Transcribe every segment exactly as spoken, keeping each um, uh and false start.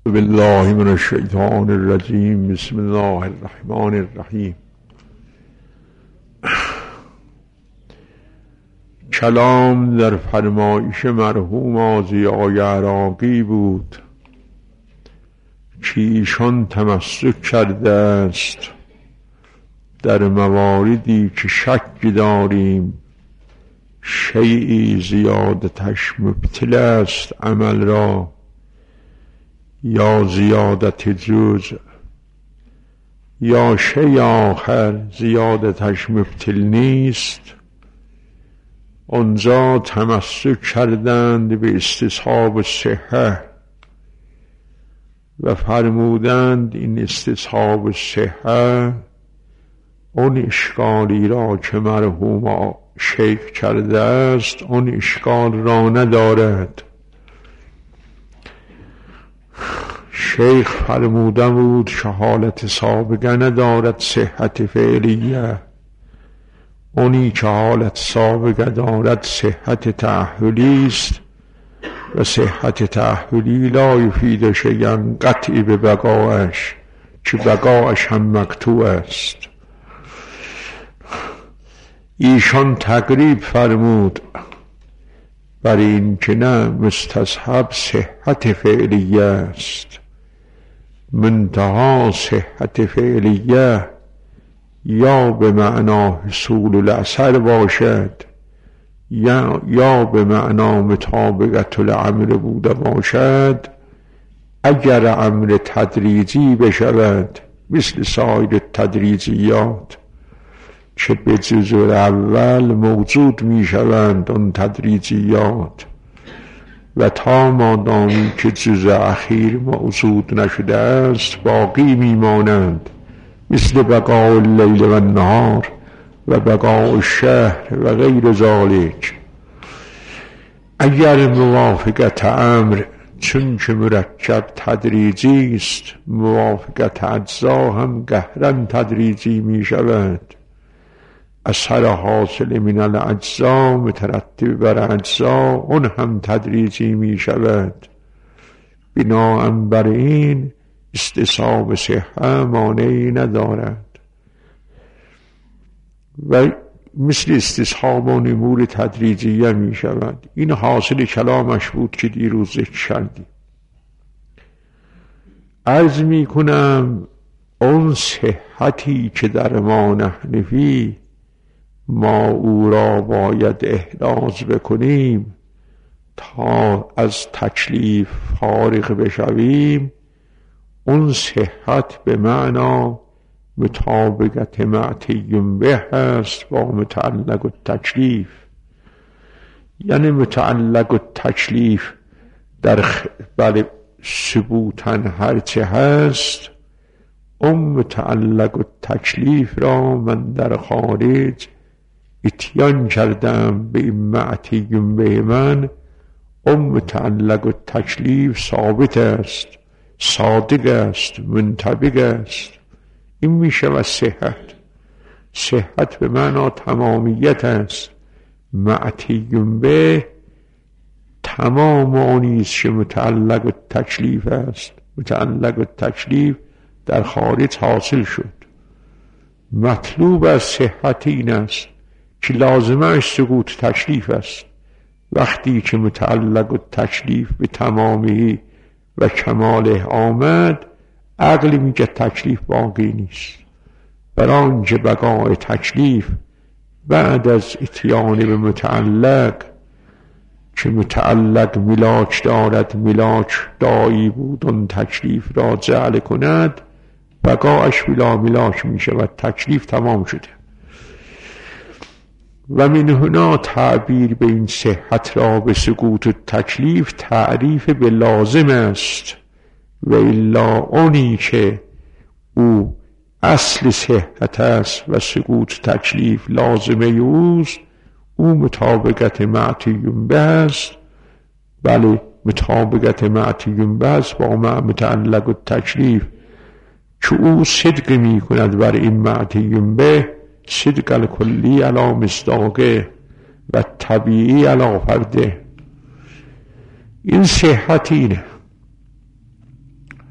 بالله من الشیطان الرجیم. بسم الله الرحمن الرحیم. کلام در فرمایش مرحوم آذیای عراقی بود که ایشان تمسک کرده است در مواردی که شک داریم شیئی زیادتش مبطل است عمل را، یا زیادت جزء یا شیء آخر زیادتش مبطل نیست. آنجا تمسک کردند به استصحاب صحه و فرمودند این استصحاب صحه اون اشکالی را که مرحوم شیخ کرده است اون اشکال را ندارد. شیخ فرموده بود که حالت سابقه ندارد صحت فعلیه، اونی که حالت سابقه دارد صحت تأهلی است و صحت تأهلی لا یفید شیئا قطعی به بقایش که بقایش هم مقطوع است. ایشان تقریب فرمود بر این که نه مستصحب صحت فعلیه است، منتها صحت فعلیه یا به معنا حصول الاثر باشد یا یا به معنا مطابقت الامر بوده باشد. اگر امر تدریجی بشود مثل سایر تدریجیات که به جزء اول موجود می شوند اون تدریجیات و تا مادامی که جزء اخیر موجود نشده است باقی می مانند، مثل بقاء اللیل و النهار و بقاء الشهر و غیر ذالک. اگر موافقت امر چون که مرکب تدریجی است، موافقت اجزا هم قهرا تدریجی می شود. اثر حاصل من الاجزا مترتب بر اجزا اون هم تدریجی می شود. بناهن بر این استصحاب صحه مانعی ندارد و مثل استصحاب و امور تدریجیه می شود. این حاصل کلامش بود که دیروز ذکر کردیم. عرض می کنم اون صحتی که در ما نحنفی ما او را باید احراز بکنیم تا از تکلیف فارغ بشویم، اون صحت به معنا مطابقت معتیم به هست با متعلق التکلیف. یعنی متعلق التکلیف در بله ثبوتاً هرچه هست، اون متعلق التکلیف را من در خارج اتیان کردم به این معتیم به من، اون متعلق التکلیف ثابت است، صادق است، منطبق است. این میشه و صحت. صحت به معنا تمامیت است. معتیم به تمام آنیست که متعلق التکلیف است. متعلق التکلیف در خارج حاصل شد. مطلوب از صحت این است که لازمش سقوط تکلیف است. وقتی که متعلق التکلیف به تمامی و کماله آمد، عقل میگه تکلیف باقی نیست. برای آنکه بقای تکلیف بعد از اتیان به متعلق که متعلق ملاک دارد، ملاک دایی بود اون تکلیف را جعل کند، بقایش بلا ملاک می شود، تکلیف تمام شده. و من هنا تعبیر به این صحت را به سقوط تکلیف تعریف به لازم است و الا اونی که او اصل صحت است و سقوط تکلیف لازمه اوست، او مطابقت معتیم به است. بله مطابقت معتیم به است با متعلق التکلیف که او صدق می کند بر این معتیم به، صدق الکلی علی مصداقه و طبیعی علی فرده. این صحت اینه.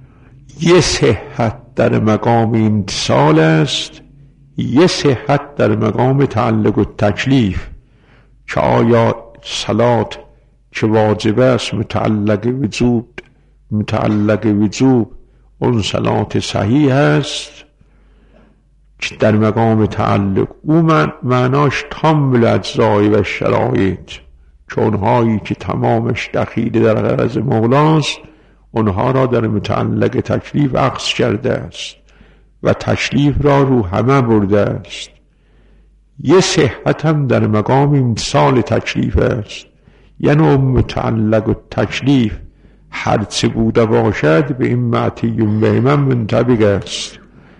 یه صحت در مقام امتصال است، یه صحت در مقام تعلق و تکلیف، که آیا صلات که واجب است متعلق وجوب متعلق وجوب اون صلات صحیح است که در مقام تعلق او من معناش تام الاجزای و شرایط، که اونهایی که تمامش دخیل در غرض مولاست اونها را در متعلق تکلیف عکس کرده است و تکلیف را رو همه برده است. یه صحت هم در مقام امتصال تکلیف است، یعنی متعلق و تکلیف هرچه بوده باشد به این معطیون به من منطبق است.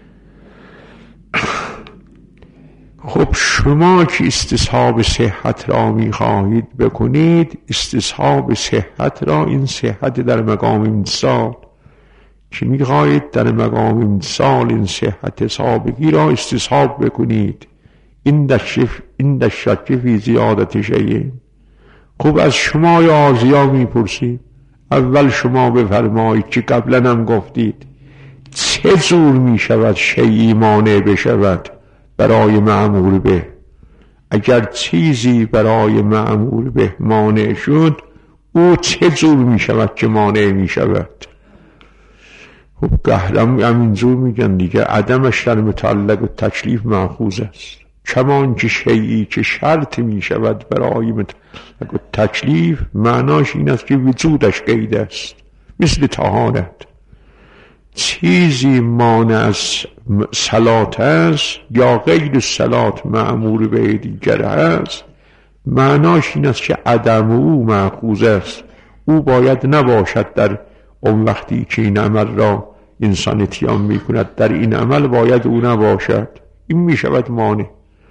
خب شما که استصحاب صحت را می خواهید بکنید، استصحاب صحت را، این صحت در مقام امتصال که می خواهید در مقام امتصال این صحت سابقی را استصحاب بکنید، این دشف این دشک فی زیادت شیء. خب از شما یا آزیا می پرسید، اول شما بفرمایید که قبلا هم گفتید چه جور می شود شیئی مانع بشود برای مأمور به؟ اگر چیزی برای مأمور به مانع شد او چه جور می شود که مانع می شود؟ خب قهرم همینجور میگن دیگه، عدمش در متعلق و تکلیف مأخوذ است. کمان که شیئی که شرط می شود برای متعلق و تکلیف معناش این است که وجودش قید است، مثل طهارت. چیزی مانع از صلات است یا غیر صلات مأمور به دیگر است، معناش این است که عدم او مأخوذ است، او باید نباشد در اون وقتی که این عمل را انسان اتیان می کند، در این عمل باید او نباشد، این می شود مانع.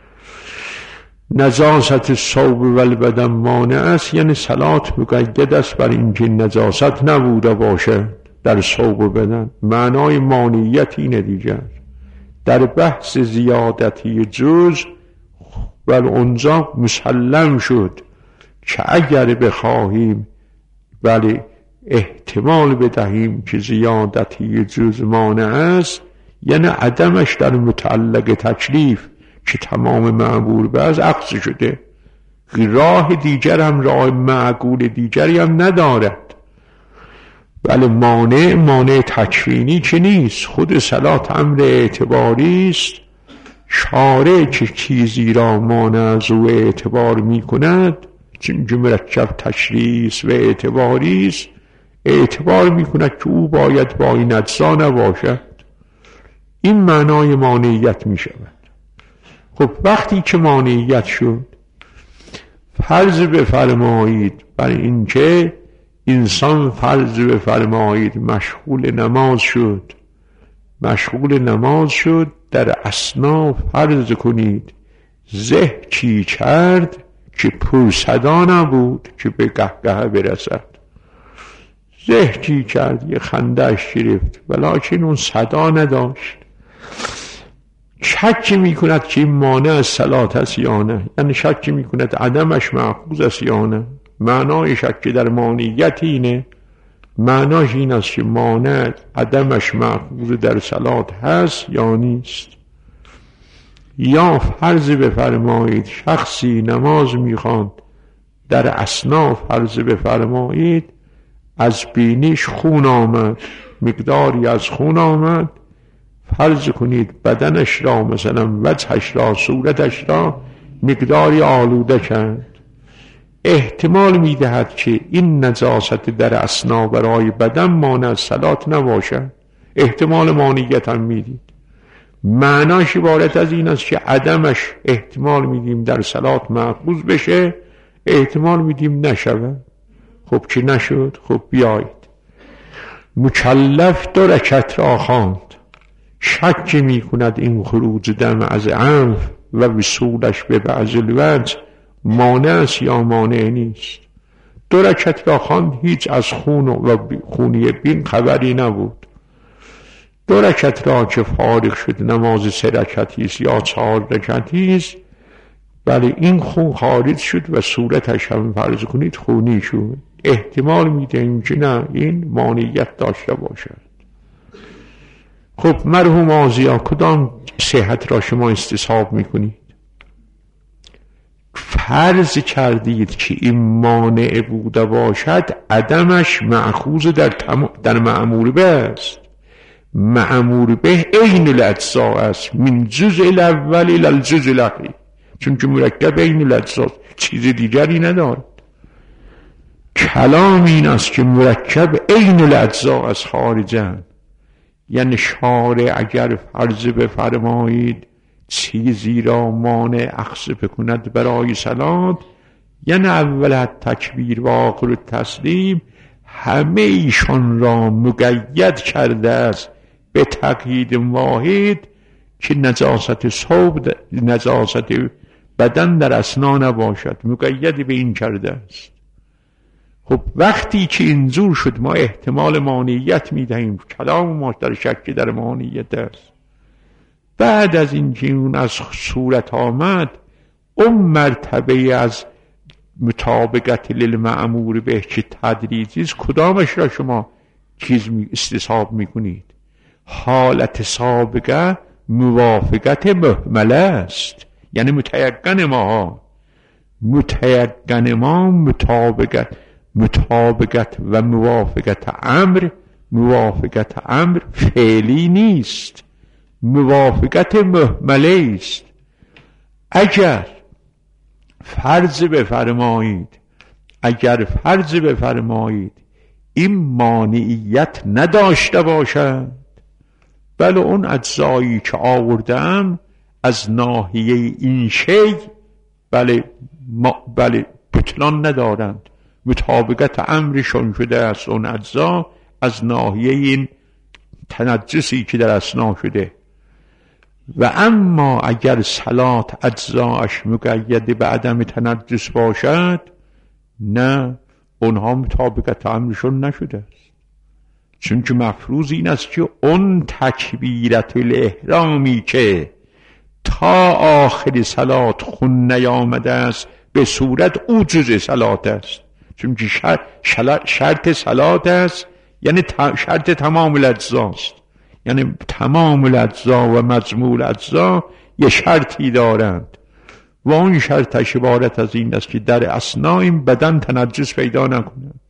نجاست ثوب و البدن مانع است، یعنی صلات مقید است بر اینکه نجاست نبوده باشد در ثوب و بدن، معنای مانعیت اینه دیگر. در بحث زیادتی جز و اونجا مسلم شد که اگر بخواهیم ولی احتمال بدهیم که زیادتی جز مانع است، یعنی عدمش در متعلق تکلیف که تمام معقول به از عکس شده، راه دیگر هم راه معقول دیگری هم ندارد. بله مانع مانع تکوینی که نیست، خود صلات امر اعتباری است. شارع که چیزی را مانع از او اعتبار می کند، چون مرکب تشریع و اعتباری است، اعتبار می کند که او باید با این اجزا نباشد، این معنای مانعیت می شود. خب وقتی که مانعیت شد، فرض بفرمایید بر اینکه انسان فرض بفرمایید مشغول نماز شد، مشغول نماز شد، در اثنا فرض کنید زه چی کرد که پر صدا نبود که به قهقه برسد، زه چی کرد، یه خندهش گرفت ولکن اون صدا نداشت. شک می کند که این مانع از صلات است یا نه، یعنی شک می کند عدمش مأخوذ است یا نه. معنای شک در مانعیت اینه، معناش این است که مانع عدمش مأخوذ در صلات هست یا نیست. یا فرض بفرمایید شخصی نماز میخواند، در اثنا فرض بفرمایید از بینیش خون آمد، مقداری از خون آمد، فرض کنید بدنش را مثلا وجهش را صورتش را مقداری آلوده کرد، احتمال میدهد که این نجاست در اثنا برای بدن مانع از صلات نباشد، احتمال مانعیت هم میدید. معناش عبارت از این است که عدمش احتمال میدیم در صلات مأخوذ بشه، احتمال میدیم نشود. خب که نشد، خب بیایید مکلف دو رکعت را خواند، شک می کند این خروج دم از انف و وصولش به بعض الوجه مانع است یا مانع نیست. دو رکعت را خواند، هیچ از خون و خونی بین خبری نبود. دو رکعت را که فارغ شد نماز سه رکعتی است یا چهار رکعتی است، بله این خون خارج شد و صورتش هم فرض کنید خونی شد، احتمال میدهیم که نه این مانعیت داشته باشد. خب مرحوم آزیا کدام صحت را شما استصحاب میکنید؟ فرض کردید که این مانع بوده باشد، عدمش مأخوذ در, تم... در معمول به است. معمول به عین الاجزاء است، من جزء الاول الى الجزء الاخیر، چون که مرکب عین الاجزاء چیز دیگری ندارد. کلام این است که مرکب عین الاجزاء از خارجن، یعنی شارع اگر فرض بفرمایید چیزی را مانع اخذ بکند برای صلات، یعنی اول تکبیر و آخر تسلیم، همه ایشان را مقید کرده است به تقیید واحد که نجاست ثوب نجاست بدن در اثنا نباشد، مقید به این کرده است. خب وقتی که اینجور شد ما احتمال مانعیت میدهیم، کلام ما در شک در مانعیت است. بعد از اینکه اون از صورت آمد، اون مرتبه از مطابقت للمأمور به که تدریجی است، کدامش را شما چیز استصحاب میکنید؟ حالت سابقه موافقت محمله است، یعنی متیقن ما متیقن ما مطابقت مطابقت و موافقت امر موافقت امر فعلی نیست، موافقت محمله است. اگر فرض بفرمایید اگر فرض بفرمایید این مانعیت نداشته باشد، بله اون اجزایی که آوردم از ناحیه این شی بله بله بطلان ندارند، مطابقت امرشون شده است اون اجزا از ناحیه این تنجسی که در اثنا شده. و اما اگر صلات اجزاش مقید به عدم تنجس باشد، نه، اونها مطابقت امرشون نشده است، چون که مفروض این است که اون تکبیرت الاحرامی که تا آخر صلات خون نیامده است به صورت او جزء صلات است، چون که شرط صلات است، یعنی شرط تمام الاجزا است، یعنی تمام الاجزا و مجموع الاجزا یه شرطی دارند و اون شرطش عبارت از این است که در اثناء این بدن تنجس پیدا نکند.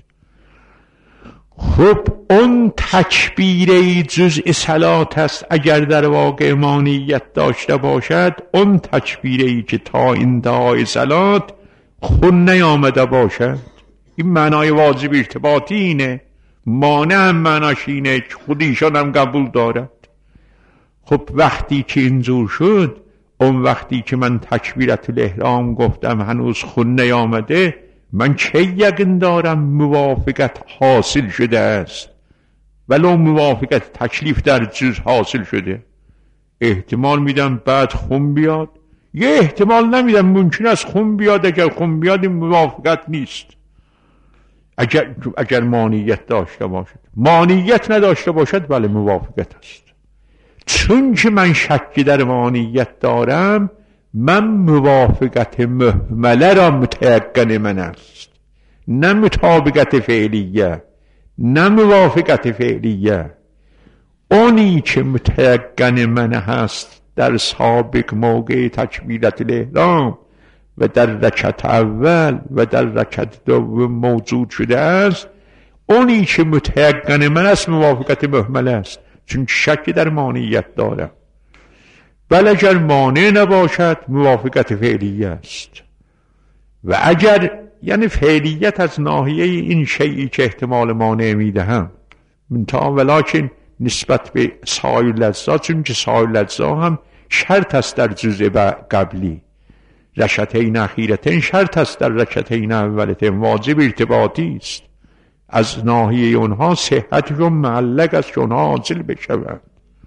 خب اون تکبیره جزء صلات است اگر در واقع مانعیت داشته باشد، اون تکبیره که تا انتهای صلات خون نیامده باشد. این معنای واجب ارتباطی اینه، مانع هم معناش اینه که خودیشان هم قبول دارد. خب وقتی که اینجور شد، اون وقتی که من تکبیرت الاحرام گفتم هنوز خون نیامده، من چه یقین دارم موافقت حاصل شده است؟ ولو موافقت تکلیف در جز حاصل شده، احتمال میدم بعد خون بیاد، یه احتمال نمیدم ممکن است خون بیاد. اگر خون بیاد این موافقت نیست. اگر اگر مانعیت داشته باشد، مانعیت نداشته باشد بله موافقت است. چون که من شکی در مانعیت دارم، من موافقت محمله را متیقن من است، نه مطابقت فعلیه، نه موافقت فعلیه. اونی که متیقن من هست در سابق موقع تکبیرت الاحرام و در رکعت اول و در رکعت دوم موجود شده است، اونی که متیقن من است موافقت محمله است، چون شک در مانعیت دارم. ولی اگر مانع نباشد موافقت فعلیه است. و اگر یعنی فعلیت از ناحیه این شیئی که احتمال مانع میدهم، منتها ولکن نسبت به سایر الاجزا، چون که سایر الاجزا هم شرط است در جزء قبلی، رکعتین اخیرتین شرط است در رکعتین اولتین، واجب ارتباطی است. از ناحیه اونها صحتشون معلق است که اونها حاصل بشوند.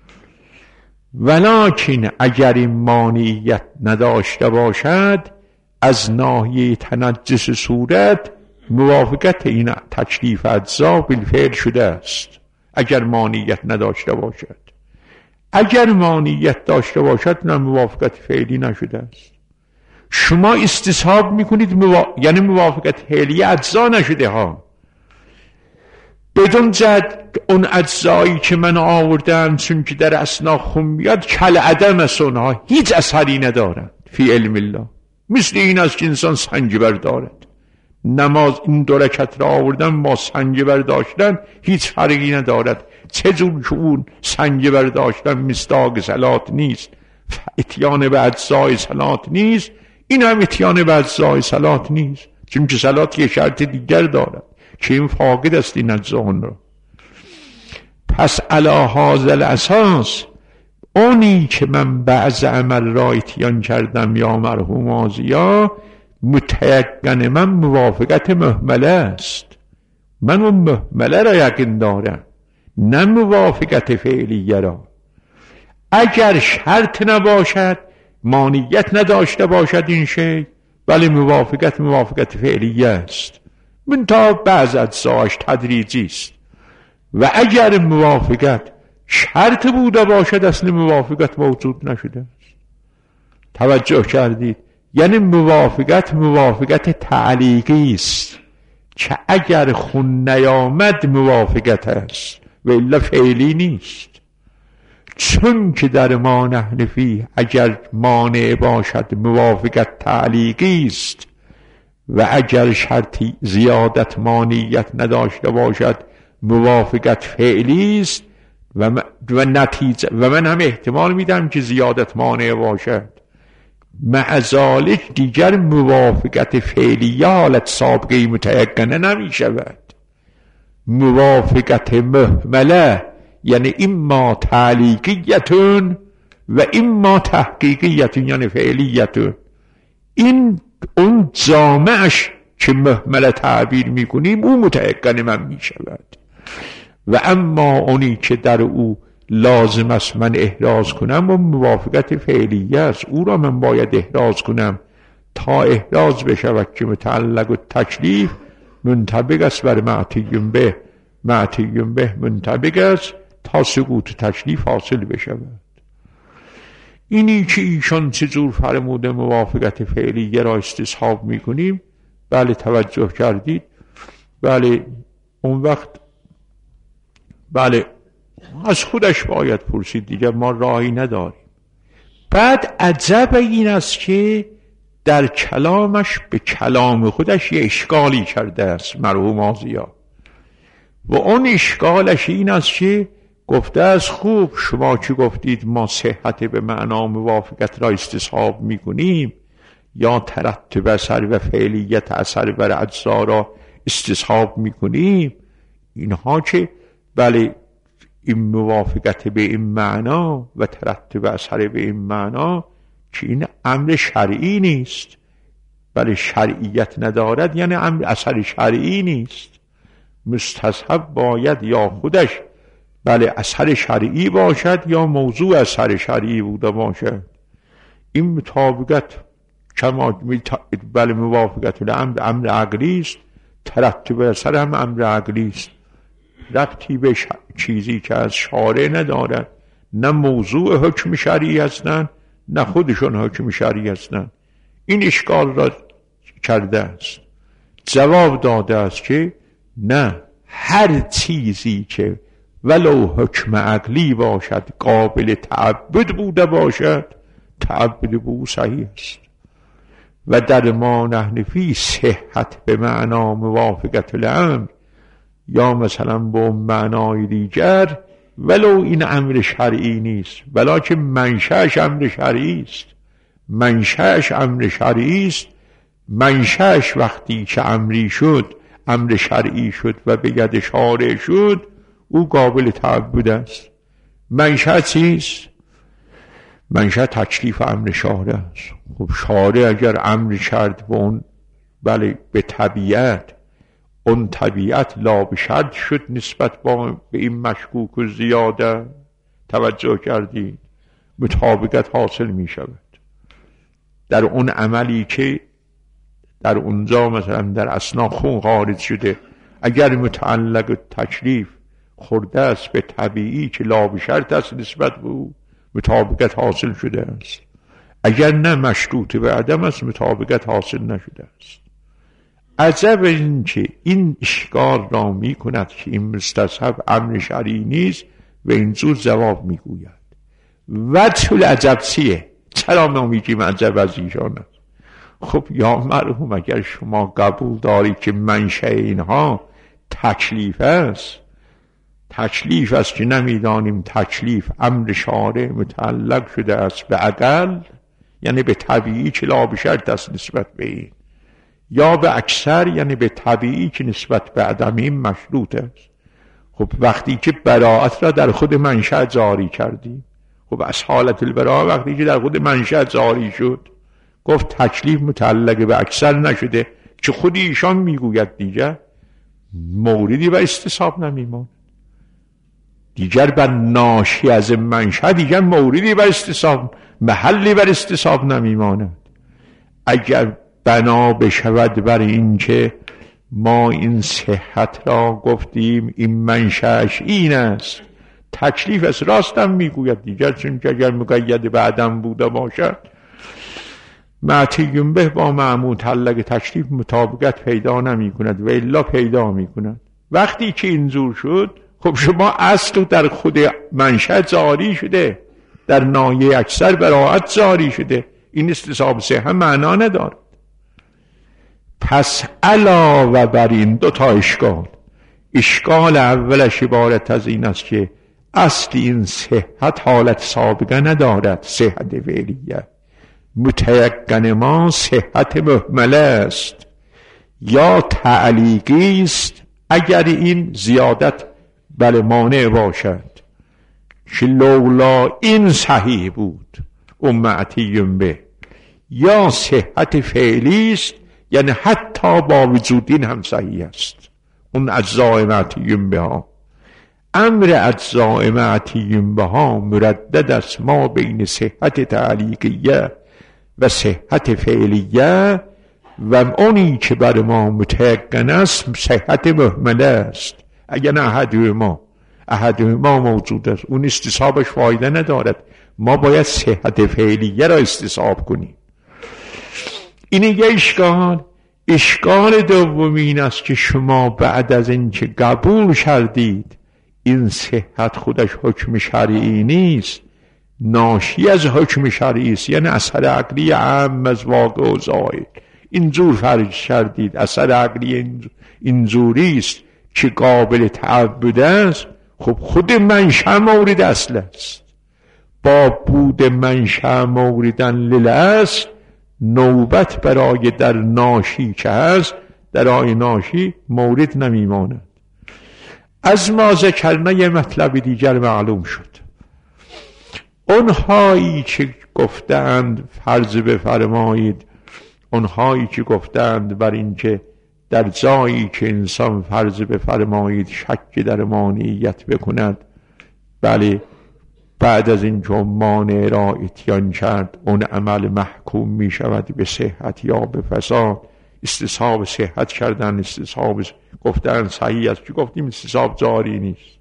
ولکن اگر این مانعیت نداشته باشد، از ناحیه تنجس صورت موافقت این تکلیف اجزا بالفعل شده است اگر مانعیت نداشته باشد. اگر مانعیت داشته باشد نه، موافقت فعلی نشده است. شما استصحاب میکنید موا... یعنی موافقت فعلی اجزا نشده ها. بدون زد اون اجزایی که من آوردم، چون که در اسنا خون میاد کل عدم است، اونها هیچ اثری ندارند فی علم الله. مثل این است که انسان سنجبر دارد. نماز این دو رکعت را آوردن با سنجبر داشتن هیچ فرقی ندارد. چه جور که اون سنجبر داشتن مصداق صلات نیست، اتیان به اجزای صلات نیست، این هم اتیان به اجزای صلات نیست، چون که صلات یه شرط دیگر دارد که این فاقد است این اجزان را. پس علی هذا الاساس اونی که من بعض عمل را اتیان کردم یا مرحوم آزیا، متیقن من موافقت محمله است. من اون محمله را یقین دارم، نه موافقت فعلیه را. اگر شرط نباشد، مانیت نداشته باشد این شی، بله موافقت موافقت فعلیه است، من تا بعض اجزاش تدریجی است. و اگر موافقت شرط بوده باشد، اصل موافقت موجود نشده است. توجه کردید؟ یعنی موافقت موافقت تعلیقی است که اگر خون نیامد موافقت است و الا فعلی نیست. چون که در ما نحنفی اگر مانع باشد موافقت تعلیقی است و اگر شرطی زیادت مانعیت نداشته باشد موافقت فعلی است و, و نتیجه و من هم احتمال میدم که زیادت مانع باشد. مع ذالک دیگر موافقت فعلیه حالت سابقه متیقنه نمی شود. موافقت محمله یعنی اما تعلیقیتون و اما تحقیقیتون، یعنی فعلیتون. این اون جامعش که محمله تعبیر میکنیم او متیقن من میشود. و اما اونی که در او لازم است من احراز کنم و موافقت فعلیه است، او را من باید احراز کنم تا احراز بشود که متعلق و تکلیف منطبق است بر معتیم به، معتیم به منطبق است تا سقوط تکلیف حاصل بشود. اینی که ایشان چجور فرموده موافقت فعلیه را استصحاب میکنیم، بله توجه کردید؟ بله اون وقت بله از خودش باید پرسید دیگه، ما راهی نداریم. بعد عجب این است که در کلامش به کلام خودش یه اشکالی کرده است مرحوم آزیا، و اون اشکالش این است که گفته است خوب شما که گفتید ما صحت به معنا موافقت را استصحاب میکنیم یا ترتب اثر و فعلیت اثر بر اجزا را استصحاب میکنیم، اینها که بله این موافقت به این معنا و ترتب اثر به این معنا که این امر شرعی نیست، بله شرعیت ندارد یعنی امر اثر شرعی نیست. مستصحب باید یا خودش بله اثر شرعی باشد یا موضوع اثر شرعی بوده باشد. این مطابقت کما بله موافقت الامر امر عقلی است، ترتب اثر هم امر عقلی است، ربطی به ش... چیزی که از شارع ندارد، نه موضوع حکم شرعی هستند نه خودشون حکم شرعی هستند. این اشکال را کرده است. جواب داده است که نه، هر چیزی که ولو حکم عقلی باشد قابل تعبد بوده باشد تعبد به او صحیح است. و در ما نحنفی صحت به معنا موافقت الامر یا مثلا با معنای دیگر ولو این امر شرعی نیست، ولکن منشأش امر شرعی است. منشأش امر شرعی است. منشأش وقتی که امری شد، امر شرعی شد و به ید شارع شد، او قابل تعبد است. منشأ چیست؟ منشأ تکلیف امر شارع است. خب شارع اگر امر کرد به اون بله به طبیعت، اون طبیعت لا به شرط شد نسبت با به این مشکوک و زیاده، توجه کردید؟ مطابقت حاصل می شود در اون عملی که در اونجا مثلا در اثنا خون خارج شده. اگر متعلق تکلیف خورده است به طبیعی که لا به شرط است نسبت به او، مطابقت حاصل شده است. اگر نه مشروط به عدم است، مطابقت حاصل نشده است. عجب این که این اشکال را می کند که این مستصحب امر شرعی نیست و این زور جواب می گوید. وجه العجب چیه؟ چرا ما میگیم عجب از ایشان است؟ خب یا مرحوم اگر شما قبول داری که منشأ اینها تکلیف است، تکلیف است که نمیدانیم تکلیف امر شارع متعلق شده است به عقل، یعنی به طبیعی که لا به شرط است نسبت به این، یا به اکثر یعنی به طبیعی که نسبت به عدمی مشروط است. خب وقتی که براءت را در خود منشأ جاری کردیم، خب از حالت البراءه وقتی که در خود منشأ جاری شد گفت تکلیف متعلق به اکثر نشده که خود ایشان میگوید دیگر موردی و استصحاب نمیماند، دیگر بر ناشی از منشأ دیگر موردی بر استصحاب محلی بر استصحاب نمیماند. اگر بنا بشود بر این که ما این صحت را گفتیم این منشأش این است، تکلیف از راستم میگوید دیگر، چون که اگر مقید به عدم بوده باشد معتیم به با معمول تعلق تکلیف مطابقت پیدا نمی کند و الا پیدا می کند. وقتی که اینجور شد خب شما اصل در خود منشأ جاری شده، در نایه اکثر براءت جاری شده، این استصحاب صحت معنا ندارد. پس علاوه بر این دو تا اشکال، اشکال اولش عبارت از این است که اصل این صحت حالت سابقه ندارد، صحت فعلیه، متیقن ما صحت محمله است یا تعلیقی است اگر این زیادت بل مانع باشد که لولا این صحیح بود امتیم به، یا صحت فعلی است یعنی حتی با وجود این هم صحیح است، اون اجزاء معتیم به ها. امر اجزاء معتیم به ها مردد است ما بین صحت تعلیقیه و صحت فعلیه و اونی که بر ما متیقن است صحت محمله است. اگر نه احد ما احد ما موجود است اون استصحابش فایده ندارد، ما باید صحت فعلیه را استصحاب کنیم. این یه اشکال. اشکال دوم این است که شما بعد از این که قبول کردید این صحت خودش حکم شرعی نیست، ناشی از حکم شرعی است، یعنی اثر عقلی عام از واقع و ظاهر، اینجور فرض کردید اثر عقلی اینجوری است که قابل تعبد است، خب خود منشأ مورد اصل است. با بود منشأ موردن للاصل نوبت برای در ناشی که هست در آی ناشی مورد نمیماند. از ما ذکرنا یه مطلب دیگر معلوم شد. اونهایی که گفتند فرض بفرمایید، اونهایی که گفتند بر این که در جایی که انسان فرض بفرمایید شک در مانعیت بکند، بله بعد از این که مانع را اتیان کرد اون عمل محکوم می شود به صحت یا به فساد. استصحاب صحت کردن، استصحاب گفتن صحیح است که گفتیم استصحاب جاری نیست.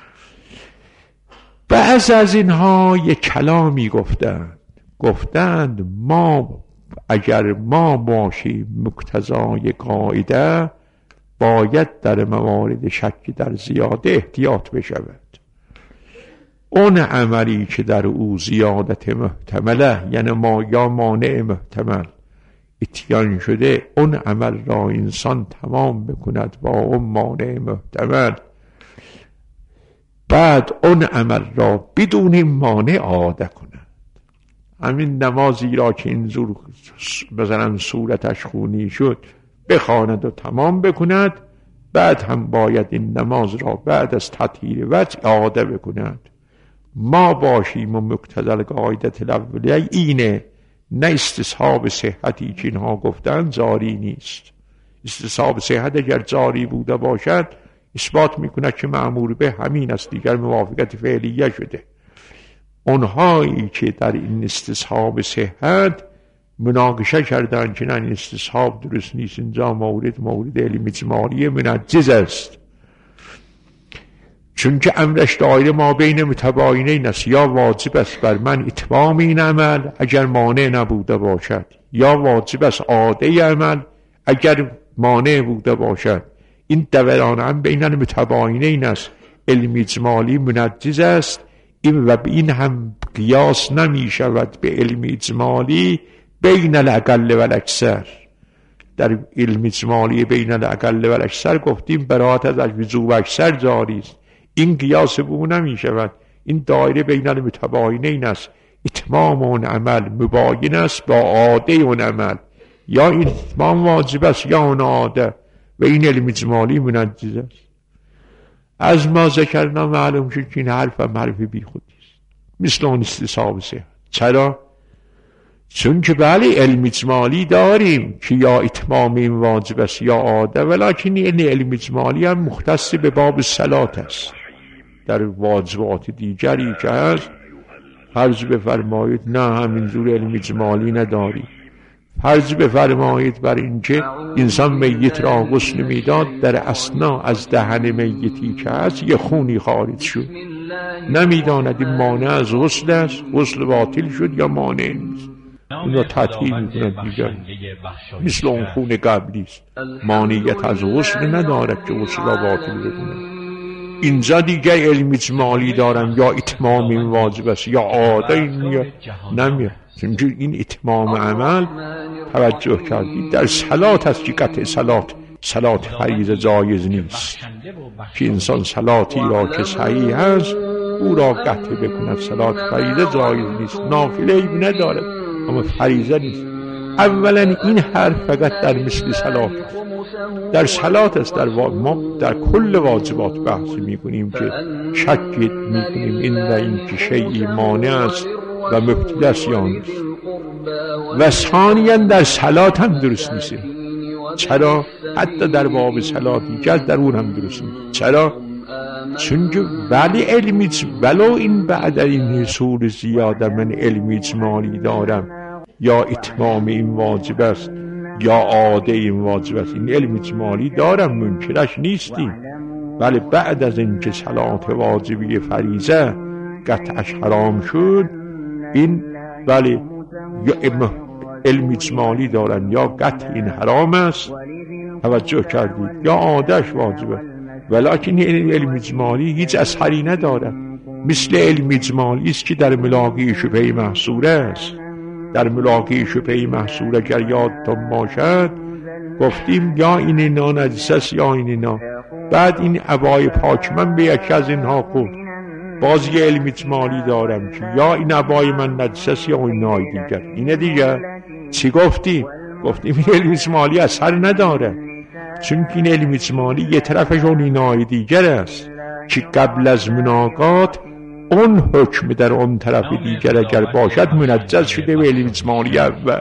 بعض از اینها یک کلامی گفتند گفتند ما اگر ما باشیم مقتضای قاعده باید در موارد شک در زیاده احتیاط بشود. اون عملی که در او زیادت محتمله یعنی ما یا مانع محتمل اتیان شده، اون عمل را انسان تمام بکند با اون مانع محتمل، بعد اون عمل را بدون مانع عاده کند. همین نمازی را که اینجور مثلا صورتش خونی شد بخواند و تمام بکند، بعد هم باید این نماز را بعد از تطهیر وجه عاده بکند. ما باشیم و مقتضی قاعدت الاولیه اینه، نه استصحاب صحتی که اینها گفتن جاری نیست. استصحاب صحت اگر جاری بوده باشد اثبات میکند که مأمور به همین است، دیگر موافقت فعلیه شده. اونهایی که در این استصحاب صحت مناقشه کردن که نه این استصحاب درست نیست، اینجا مورد مورد علم اجمالی منجز است، چون که امرش دایره ما بین متباینین است، یا واجب است بر من اتمام این عمل اگر مانع نبوده باشد، یا واجب است عاده عمل اگر مانع بوده باشد. این دوران هم بین المتباینین است. علم اجمالی منجز است این و این هم قیاس نمی شود به علم اجمالی بین الاقل و الاکثر. در علم اجمالی بین الاقل و الاکثر گفتیم برات از وجوب اکثر جاری است، این قیاس به اون نمی شود. این دایره بین المتباینین است. اتمام اون عمل مباین است با عاده اون عمل، یا این اتمام واجب است یا اون عاده، و این علم اجمالی منجز است. از ما ذکرنا معلوم شد که این حرف هم حرف بی خودی است، مثل اون استصحاب صحت. چرا؟ چون که بله علم اجمالی داریم که یا اتمام این واجب است یا عاده، ولیکن این علم اجمالی هم مختص به باب صلات است. در واجبات دیگری که هست فرض بفرمایید نه همینجور علم اجمالی نداری. فرض بفرمایید بر اینکه انسان میت را غسل میداد، در اثنا از دهن میتی که هست یه خونی خارج شد، نمیداند این مانع از غسل است، غسل باطل شد یا مانع نیست، اون را تطهیر میکند دیگر، مثل اون خون قبلی است، مانعیت از غسل ندارد که غسل را باطل بکند. اینجا دیگر علم اجمالی دارن یا اتمام این واجب است یا عاده این نمیاد، چون این اتمام عمل توجه کردید در صلات هست که قطع صلات صلات فریضه جایز نیست، که انسان صلاتی را که صحیح هست او را قطع بکند. صلات فریضه جایز نیست، نافله ای ندارد اما فریضه نیست. اولا این حرف فقط در مثل صلات است، در صلات است. در ما در کل واجبات بحث میکنیم که شک میکنیم این و این که شیئی مانع است و مبتدی است یا نیست. و ثانیاً در صلات هم درست نیست. چرا؟ حتی در باب صلاتی که در اون هم درست نیست. چرا؟ چون که ولی علمی ولو این بعد این حصول زیاده من علمی اجمالی دارم یا اتمام این واجب است یا عاده این واجب است، این علم اجمالی دارم، منکرش نیستیم، ولی بعد از اینکه صلات واجبی فریضه قطعش حرام شد، این ولی یا علم اجمالی دارن یا قطع این حرام است، توجه کردید، یا عادهش واجبه، ولیکن این علم اجمالی هیچ اثری ندارد. مثل علم اجمالی است که در ملاقی شبهه محصوره است. در ملاقی شبهه محصوره اگر یادتون باشد گفتیم یا این اینا نجس است یا این اینا، بعد این عبای پاک من به یکی از اینها خورد، باز یه علم اجمالی دارم که یا این عبای من نجس است یا این نای دیگر. اینه دیگر چی گفتیم؟ گفتیم این علم اجمالی اثر نداره، چون که این علم اجمالی یه طرفش اون اینای دیگر است که قبل از مناقات اون حکم در اون طرف دیگر اگر باشد منجز شده به علم اجمالی اول.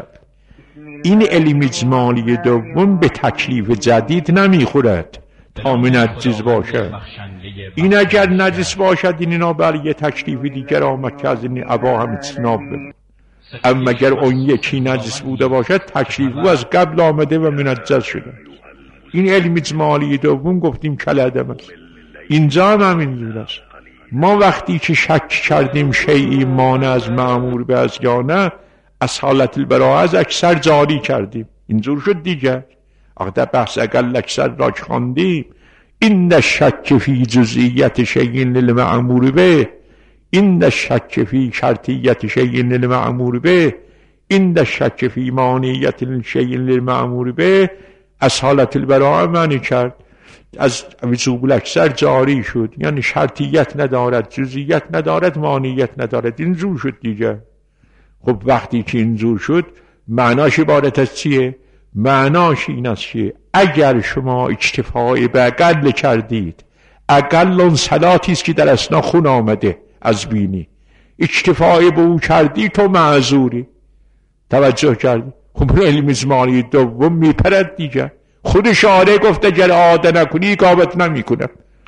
این علم اجمالی دوم به تکلیف جدید نمیخورد تا منجز باشد. این اگر نجس باشد این اینا بر یه تکلیف دیگر آمد که از این عبا هم اجتناب بکن، اما اگر اون یکی نجس بوده باشد تکلیف او از قبل آمده و منجز شده. این علم اجمالی دوم گفتیم کلعدم است. اینجا هم همین است. ما وقتی که شک کردیم شیئی مانع از مأمور به از یا نه، از حالت البراءه از اکثر جاری کردیم. اینجور شد دیگر. اگر بحث اگر اکثر را خواندیم، این شک فی جزئیت شیء للمأمور به، این شک فی شرطیت شیء للمأمور به، این شک فی مانعیت شیء للمأمور به، از حالت البراءه معنی کرد، از وجوب الاکثر جاری شد، یعنی شرطیت ندارد، جزئیت ندارد، مانعیت ندارد. اینجور شد دیگه. خب وقتی که اینجور شد معناش عبارت از چیه؟ معناش این است که اگر شما اکتفای به اقل کردید، اقل اون صلاتی است که در اثنا خون آمده از بینی، اکتفای به او کردی تو معذوری. توجه کردی؟ خب علم اجمالی دوم میپرد دیگه. خود شارع گفته اگر عاده نکنی اقامت نمی کنم،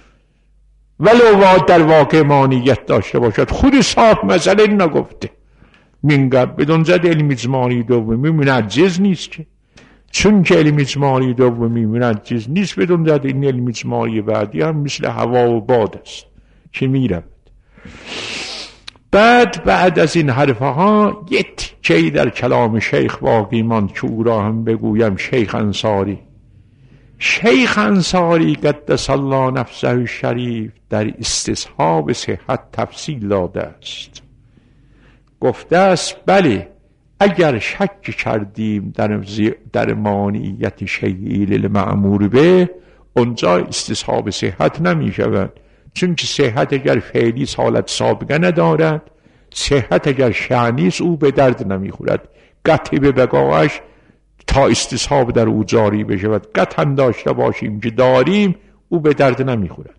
ولو در واقع مانعیت داشته باشد. خود صاحب مسئله نگفته، منگه بدون زد علم اجمالی دومی منجز نیست که، چون که علم اجمالی دومی منجز نیست، بدون زد این علم اجمالی بعدی هم مثل هوا و باد است که می رود. بعد بعد از این حرفها یک چی در کلام شیخ باقی ماند که او را هم بگویم. شیخ انصاری شیخ انصاری قدس الله نفسه شریف در استصحاب صحت تفصیل داده است. گفته است بله اگر شک کردیم در, در مانعیت شیئی للمأمور به، اونجا استصحاب صحت نمی شود، چون که صحت اگر فعلی حالت سابقه ندارد، صحت اگر شأنی است او به درد نمی خورد. قطع به بقایش تا استصحاب در او جاری بشود، قطعا داشته باشیم که داریم، او به درد نمی خورد.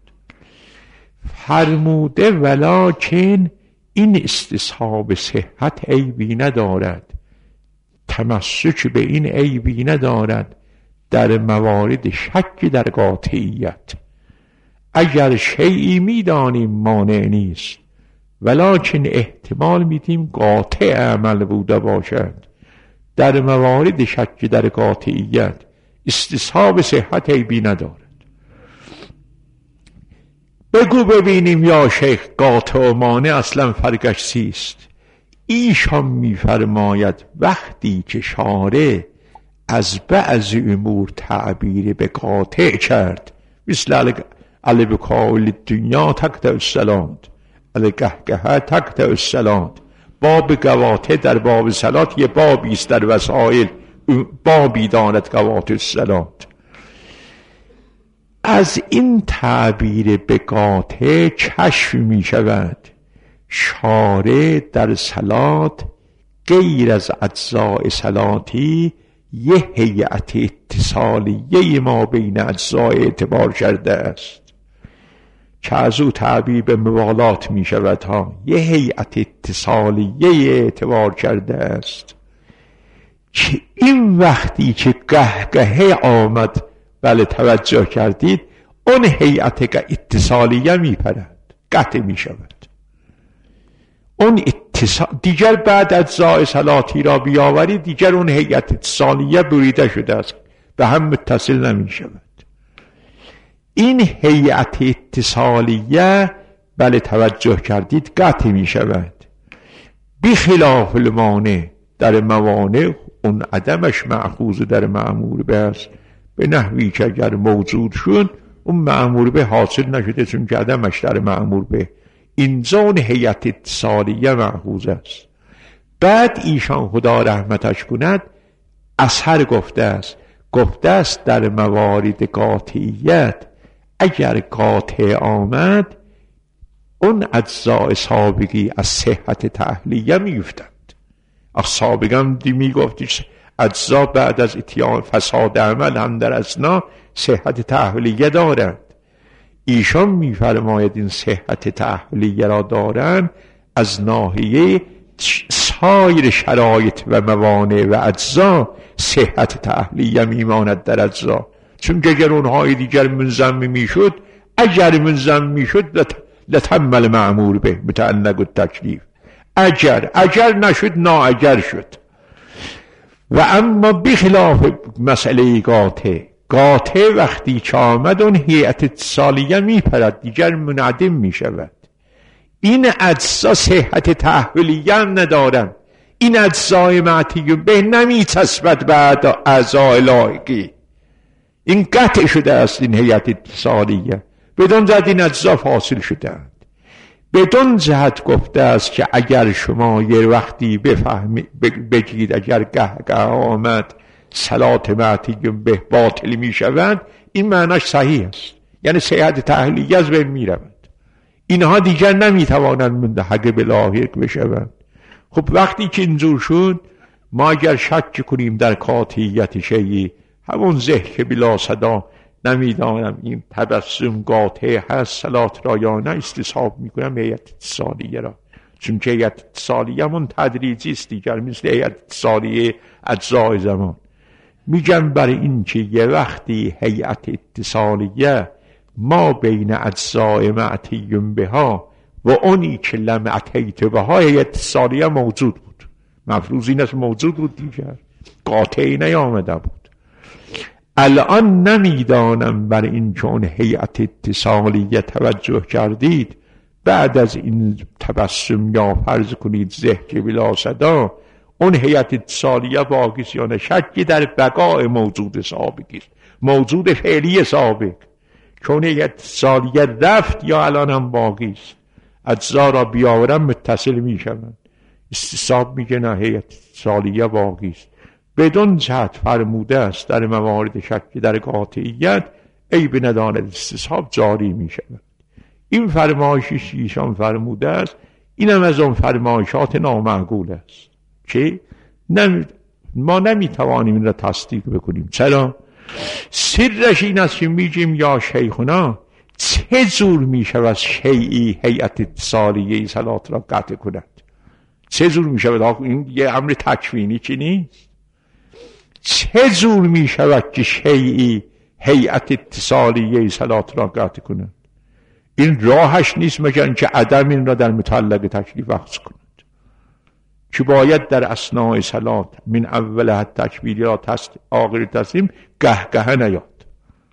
فرموده ولکن این استصحاب صحت عیبی ندارد، تمسک به این عیبی ندارد در موارد شک در قاطعیت. اگر شیئی میدانیم مانع نیست، ولکن احتمال میدیم قاطع عمل بوده باشد، در موارد شک در قاطعیت استصحاب صحت عیبی ندارد. بگو ببینیم یا شیخ قاطع و مانع اصلا فرقش چیست؟ ایشان میفرماید وقتی که شارع از بعض امور تعبیر به قاطع کرد، مثل علی بکال دنیا تقطع الصلاة، علی قهقه تقطع الصلاة، باب قواطع در باب صلات یه بابی است در وسائل، بابی داند قواطع الصلاة. از این تعبیر به قاطع کشف می شود شارع در صلات غیر از اجزاء صلاتی یه هیئت اتصالیه ما بین اجزاء اعتبار کرده است که از او تعبیر به موالات می شود ها. یه هیئت اتصالیه اعتبار کرده است که این وقتی که قهقه آمد، بله توجه کردید، اون هیئت اتصالیه می پرد، قطع می شود. اون اتصال دیگر بعد از اجزاء صلاتی را بیاورید، دیگر اون هیئت اتصالیه بریده شده است، به هم متصل نمی شود. این هیئت اتصالیه، بله توجه کردید، قطع می شود. بخلاف المانع، در موانع اون عدمش مأخوذ در مأمور به است، به نحوی که اگر موجود شد اون مأمور به حاصل نشده، چون که عدمش در مأمور به. اینجا اون هیئت اتصالیه مأخوذ است. بعد ایشان خدا رحمتش کند اثر گفته است، گفته است در موارد قاطعیت اگر قاطع آمد، اون اجزاء سابقی از صحت تحلیه میفتند. از سابقم دی میگفتیش اجزا بعد از اتیان فساد عمل هم در اثنا صحت تحلیه دارند. ایشان میفرماید این صحت تحلیه را دارند از ناحیه سایر شرایط و موانع و اجزا صحت تحلیه میماند در اجزا، چون که اگر اونهای دیگر منضم میشد، اگر منضم میشد لتمل معمول به متعلق التکلیف، اگر اگر نشد نا اگر شد. و اما بخلاف مسئله قاطع، قاطع وقتی که آمد اون هیئت اتصالیه میپرد، دیگر منعدم میشود. این اجزا صحت تحویلیه هم ندارن، این اجزای معتی به نمیچسبد بعد اعضای لاحقی، این قطع شده است. این هیئت اتصالیه بدون جهت این اجزا فاصل شدند. بدون جهت گفته است که اگر شما یه وقتی بفهمید بگید اگر قهقه آمد صلات معتی به باطل می شود، این معناش صحیح است، یعنی صحت تحلیه از بین می رود. اینها دیگر نمی توانند منتحق به لاحق بشوند. خب وقتی که اینجور شد، ما اگر شک کنیم در قاطعیت شیئی، همون زه که بلا صدا نمیدانم این تبسم قاطع هست صلات را یا نه، استصحاب میکنم هیئت اتصالیه را، چون که هیئت اتصالیه من تدریجی است دیگر، مثل هیئت اتصالیه اجزای زمان. میگم برای این که یه وقتی هیئت اتصالیه ما بین اجزای معتیم بها و اونی که لم اتیت بها هیئت اتصالیه موجود بود، مفروض این است موجود بود، دیگر قاطعی نیامده بود. الان نمیدانم برای این چون هیئت اتصالیه توجه کردید، بعد از این تبسم یا فرض کنید زه که بلا صدا، اون هیئت اتصالیه باقی است یا نه، شکی در بقای موجود سابقی است. موجود فعلی سابق، چون هیئت اتصالیه رفت یا الان هم باقی است، اجزا را بیاورم متصل می شوند. استصحاب میگه نه، هیئت اتصالیه باقی است. بدون جهت فرموده است در موارد شک در قاطعیت عیب نداند استصحاب جاری می شود. این فرمایشی ایشان فرموده است، اینم از اون فرمایشات نامعقول است که نمی... ما نمیتوانیم این را تصدیق بکنیم. چرا؟ سرش این است که میگیم یا شیخنا چه جور میشود شیعی هیئت اتصالیه صلات را قطع کند؟ چه جور میشود؟ این یه امر تکوینی که نیست. چه جور میشود که شیعی هیئت اتصالیه صلات را قطع کند؟ این راهش نیست مگر اینکه عدم این را در متعلق تکلیف اخذ کند، که باید در اثناء صلات من اول حد تکبیر یا آخر تسلیم گهگه نیاد.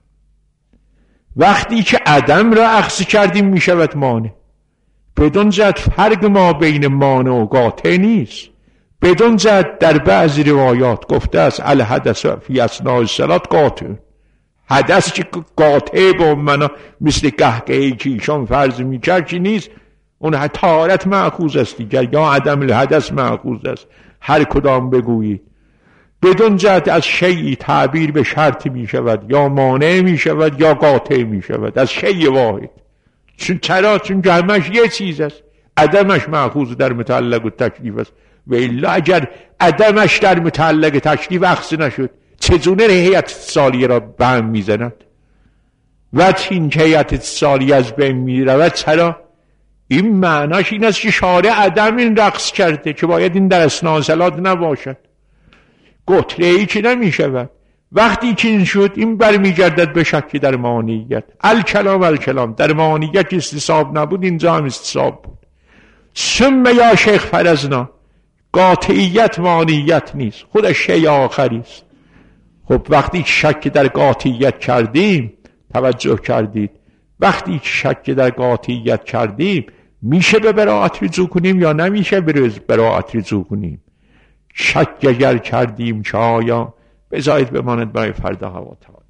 وقتی که عدم را اخذ کردیم می شود مانع. بدون جهت فرق ما بین مانع و قاطع نیست. بدون جهت در بعضی روایات گفته است الحدث فی اثناء الصلات قاطع. حدث که قاطع به منا مثل گهگهی که ایشان فرض می کرد که نیست، اون طهارت مأخوذ است دیگر، یا عدم الحدث مأخوذ است، هر کدام بگویید. بدون جهت از شیعی تعبیر به شرط می شود، یا مانع می شود یا قاطع می شود، از شیء واحد. چون چرا؟ چون همش یه چیز است، عدمش مأخوذ در متعلق و تکلیف است. و الا اگر عدمش در متعلق تکلیف اخذ نشد چگونه هیئت اتصالیه را به هم می زند؟ و این هیئت اتصالیه از بین می رود. چرا؟ این معناش این است که شارع عدم این رقص کرده که باید این در اثناء صلات نباشد، قطعه ای که نمی شود. وقتی که این شد این برمیگردد به شک در مانعیت. الکلام الکلام در مانعیت استصحاب نبود، اینجا هم استصحاب بود. ثم یا شیخ فرزنا قاطعیت مانعیت نیست، خودش شیء آخری است. خب وقتی شک در قاطعیت کردیم، توجه کردید، وقتی شک در قاطعیت کردیم میشه به براءت رجوع کنیم یا نمیشه به براءت رجوع کنیم؟ شک اگر کردیم که آیا بذارید بماند برای فردا هوا